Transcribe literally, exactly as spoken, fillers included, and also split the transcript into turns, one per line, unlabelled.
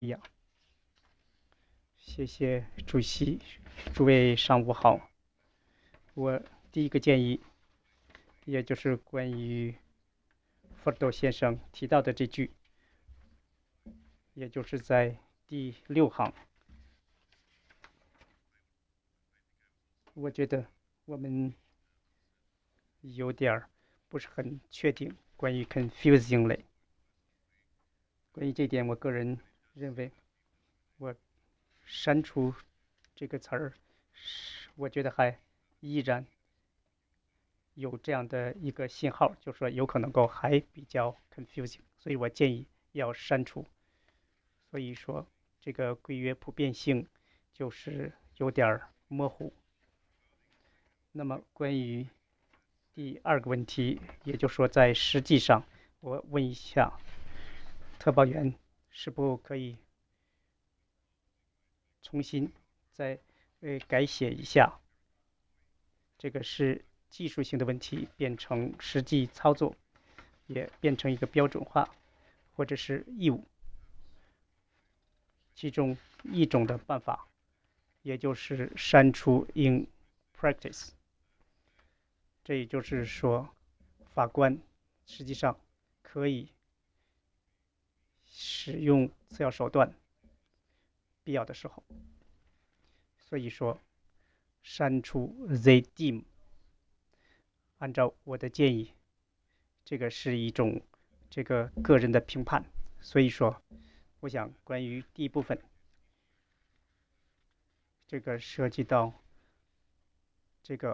呀，谢谢主席，诸位上午好。我第一个建议，也就是关于福斗先生提到的这句，也就是在第六行，我觉得我们有点儿不是很确定关于 confusingly。关于这点，我个人认为，我删除这个词儿，我觉得还依然有这样的一个信号，就是说有可能够还比较 confusing，所以我建议要删除。所以说这个规约普遍性就是有点模糊。那么关于第二个问题，也就是说在实际上，我问一下特报员，是否可以重新再呃改写一下，这个是技术性的问题变成实际操作，也变成一个标准化或者是义务。其中一种的办法，也就是删除 in practice，这也就是说，法官实际上可以使用次要手段，必要的时候。所以说，删除 they deem，按照我的建议，这个是一种这个个人的评判。所以说，我想关于第一部分，这个涉及到这个